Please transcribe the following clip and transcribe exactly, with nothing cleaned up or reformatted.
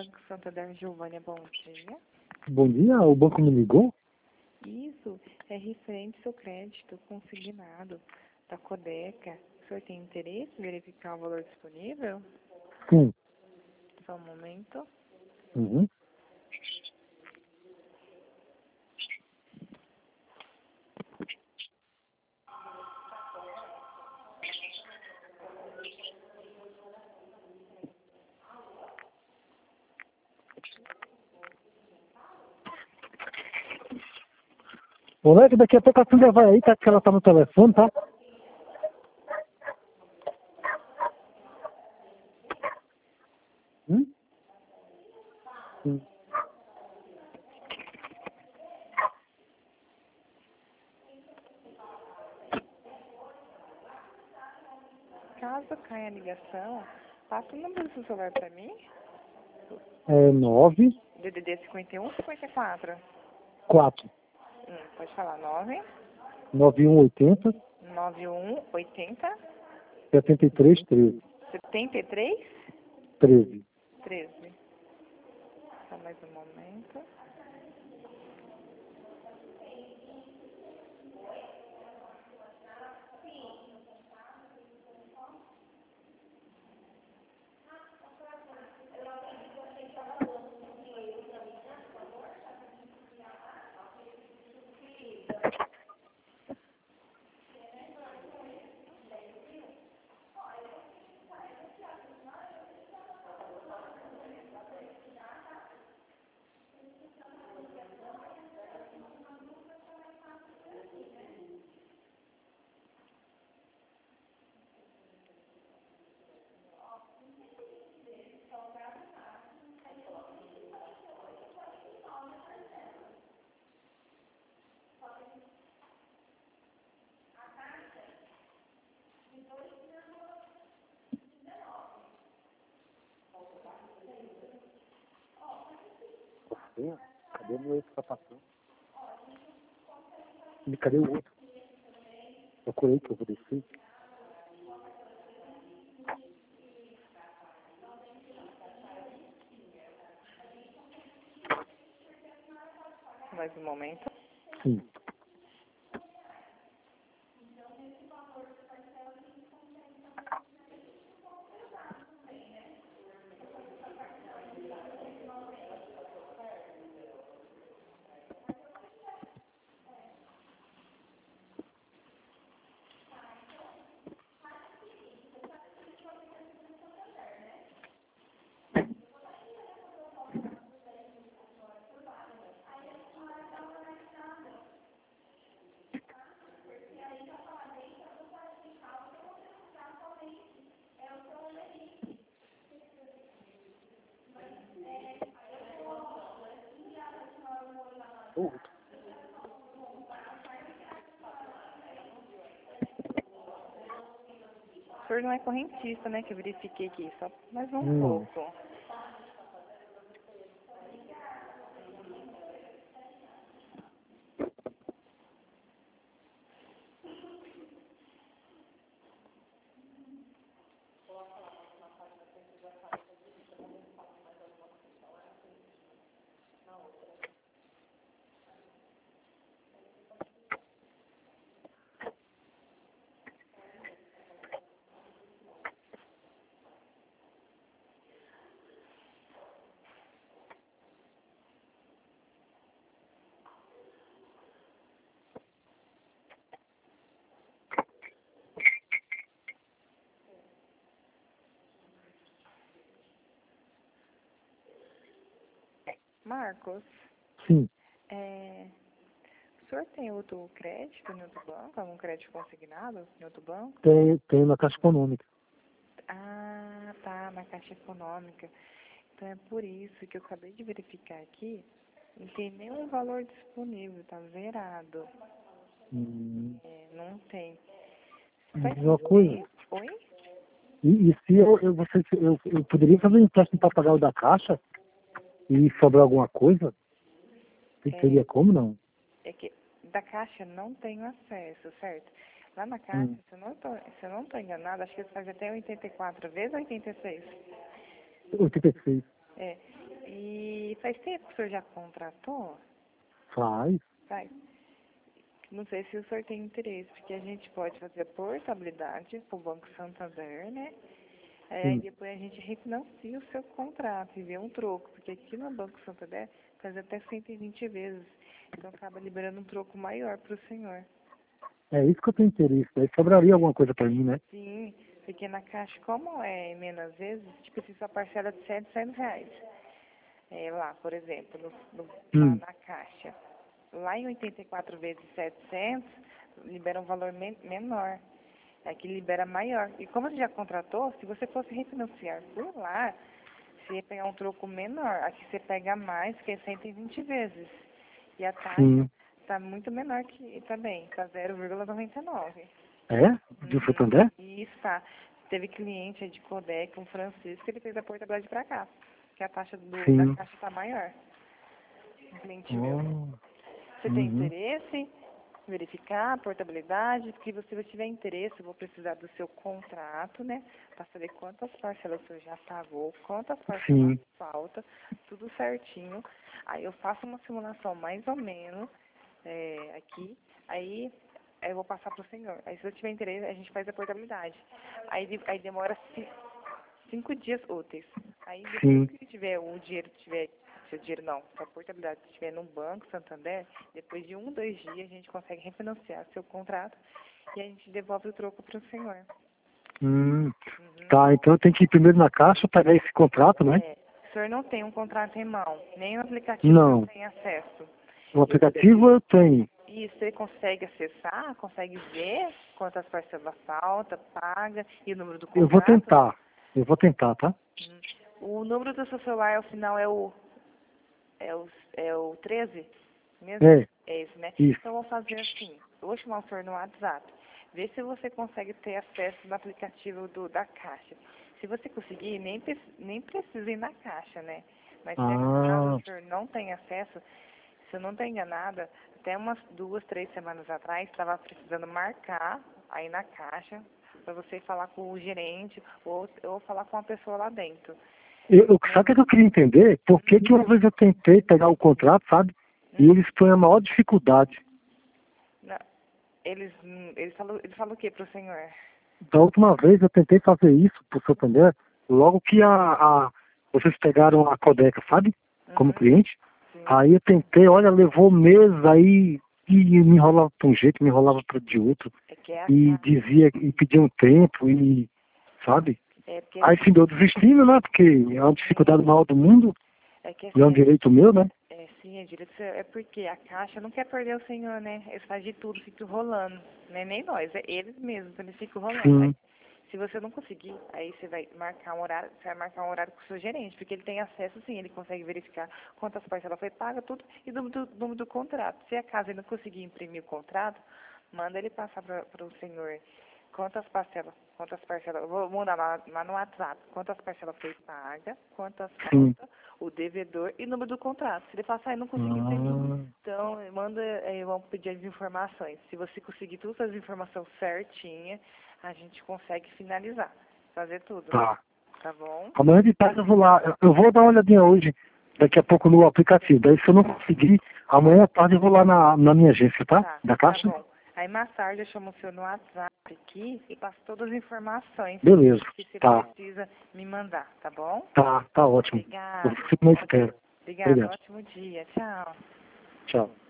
Banco Santander, Giovânia, bom dia. Bom dia, o banco me ligou? Isso, é referente ao seu crédito consignado da Codeca. O senhor tem interesse em verificar o valor disponível? Sim. Só um momento. Uhum. Moleque, daqui a pouco a filha vai aí, tá, que ela tá no telefone, tá? Hum? Sim. Caso caia a ligação, passa o número do seu celular para mim. É nove, D D D cinquenta e um, cinquenta e quatro. quatro, Hum, pode falar nove, nove um oitenta, nove um oitenta, setenta e três, treze. setenta e três, treze. treze. Só mais um momento. Cadê o meu outro sapato? E cadê o outro? Procurei que eu vou descer. Mais um momento. Sim. Outro. O senhor não é correntista, né? Que eu verifiquei aqui, só mais um Não. pouco. Marcos, Sim. é, o senhor tem outro crédito em outro banco? Algum crédito consignado em outro banco? Tem, tem na Caixa Econômica. Ah, tá, na Caixa Econômica. Então é por isso que eu acabei de verificar aqui. Não tem nenhum valor disponível, tá zerado. Hum. É, não tem. Me Faz diz uma coisa. tempo. Oi? E, e se eu, eu, você, eu, eu poderia fazer um empréstimo para pagar o da Caixa e sobrar alguma coisa? É, Teria como não? é que da Caixa não tenho acesso, certo? Lá na Caixa, Hum. se eu não tô, se eu não tô enganada, acho que eles fazem até oitenta e quatro vezes oitenta e seis. oitenta e seis. É, E faz tempo que o senhor já contratou? Faz. Faz. Não sei se o senhor tem interesse, porque a gente pode fazer portabilidade para o Banco Santander, né? Aí Sim. depois a gente refinancia o seu contrato e vê um troco, porque aqui no Banco Santander faz até cento e vinte vezes. Então acaba liberando um troco maior para o senhor. É isso que eu tenho interesse. Aí sobraria alguma coisa pra mim, né? Sim, porque na Caixa, como é menos vezes, tipo assim, só parcela de setecentos reais. É, lá, por exemplo, no, no, lá Hum. na Caixa. Lá em oitenta e quatro vezes setecentos, libera um valor men menor. Aqui libera maior. E como você já contratou, se você fosse refinanciar por lá, você ia pegar um troco menor. Aqui você pega mais, que é cento e vinte vezes. E a taxa Sim. está muito menor que também, está zero vírgula noventa e nove. É? Do Uhum. Santander? E está. Teve cliente de Codec, um Francisco, ele fez a portabilidade para cá. Que a taxa do, da Sim. caixa está maior. Um cliente meu. Oh. Você tem Uhum. interesse? Verificar a portabilidade, porque se você tiver interesse, eu vou precisar do seu contrato, né? Para saber quantas parcelas o senhor já pagou, quantas parcelas Sim. falta, tudo certinho. Aí eu faço uma simulação mais ou menos é, aqui, aí, aí eu vou passar para o senhor. Aí se eu tiver interesse, a gente faz a portabilidade. Aí, de- aí demora ci- cinco dias úteis. Aí depois Sim. que tiver o dinheiro tiver, se o dinheiro não, se a portabilidade estiver no banco Santander, depois de um, dois dias a gente consegue refinanciar seu contrato e a gente devolve o troco para o senhor. Hum. Uhum. Tá, então eu tenho que ir primeiro na caixa, pegar esse contrato, né? É, o senhor não tem um contrato em mão, nem o aplicativo o senhor Não. tem acesso. O aplicativo eu tenho. E você consegue acessar, consegue ver quantas parcelas falta, paga e o número do Eu vou contrato? tentar. Eu vou tentar, tá? Hum. O número do seu celular, ao final, é o, é o, é o treze mesmo? É, É esse, né? isso. Então, eu vou fazer assim. Eu vou chamar o senhor no WhatsApp. Vê se você consegue ter acesso no aplicativo do, da Caixa. Se você conseguir, nem, pre- nem precisa ir na Caixa, né? Mas se acaso Ah, o senhor não tem acesso, se eu não estou enganada, até umas duas, três semanas atrás, estava precisando marcar aí na Caixa para você falar com o gerente ou, ou falar com a pessoa lá dentro. eu, eu, sabe o que é que eu queria entender? Por que que uma vez eu tentei pegar o contrato, sabe? E Hum, eles põem a maior dificuldade. não, eles, hum, ele falou, ele falou o que para o senhor? Da última vez eu tentei fazer isso pro Santander, logo que a, a vocês pegaram a Codeca, sabe? Como Uhum, cliente. sim. Aí eu tentei, olha, levou meses aí e me enrolava para um jeito, me enrolava para de outro. É que é a E Caixa. dizia, e pedia um tempo, e sabe? É porque Aí fim, eu desistindo, né? Porque é uma dificuldade maior do mundo, é que e é um assim, direito meu, né? é, sim, é direito seu, é porque a Caixa não quer perder o senhor, né? Eles fazem de tudo, ficam rolando. Não é nem nós, é eles mesmos, eles ficam rolando. Aí, Sim. se você não conseguir, aí você vai marcar um horário, você vai marcar um horário com o seu gerente, porque ele tem acesso, sim, ele consegue verificar quantas parcelas foi paga, tudo, e do número do, número do contrato. Se acaso ele não conseguir imprimir o contrato, manda ele passar para o senhor quantas parcelas, quantas parcelas, eu vou mandar lá, lá no WhatsApp, quantas parcelas foi paga, quantas Sim. falta, o devedor e o número do contrato. Se ele passar e não conseguir imprimir, Ah, então manda, eh, vamos pedir as informações. Se você conseguir todas as informações certinhas, a gente consegue finalizar, fazer tudo, tá. tá bom? Amanhã de tarde eu vou lá. Eu eu vou dar uma olhadinha hoje, daqui a pouco no aplicativo. Daí se eu não conseguir, amanhã à tarde eu vou lá na, na minha agência, tá? Tá, Da tá Caixa? bom. Aí mais tarde eu chamo o senhor no WhatsApp aqui e passo todas as informações Beleza. que você Tá. precisa me mandar, tá bom? Tá, tá ótimo. Eu Obrigada. fico na espera. Obrigada, Obrigado. ótimo dia. Tchau. Tchau.